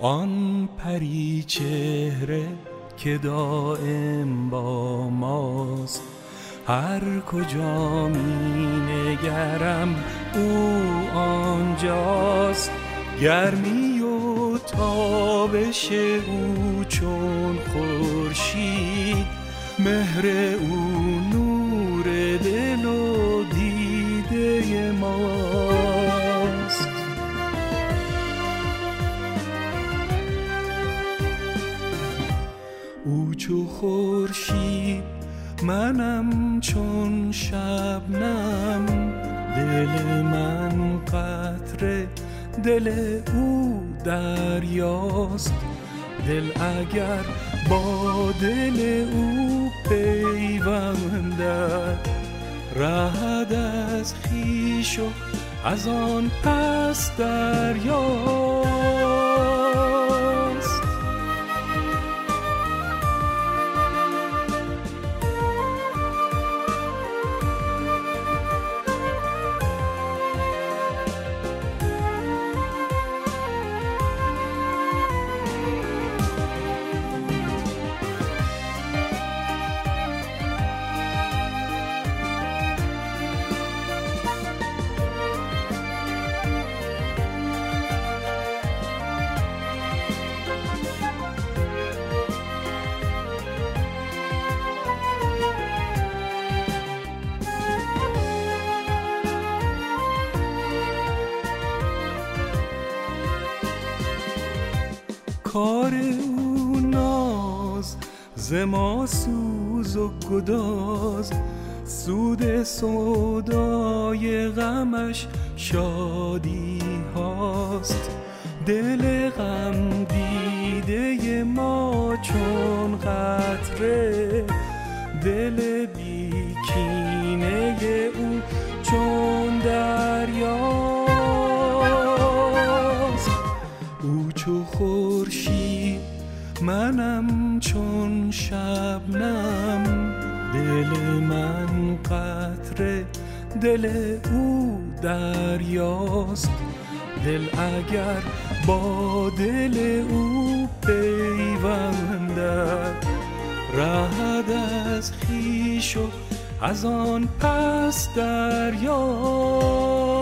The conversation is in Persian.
آن پری چهره که دائم با ماست، هر کجا می نگرم او آنجاست. گرمی و تابش او چون خورشید، مهر او نور دل و دیده ماست. او چو خورشید منم چون شبنم، دل من قطره دل او دریاست. دل اگر با دل او پیوندد، رهد از خویش و از آن پس دریاست. کار او ناز ز ما سوز و گداز، سود سودای غمش شادی هاست. دل غم دیده ما چون قطره، دل بیکینه او چون دریاست. او چو خورشید منم چون شبنم، دل من قطره دل او دریاست. دل اگر با دل او پیوندد، رهد از خویش و از آن پس دریاست.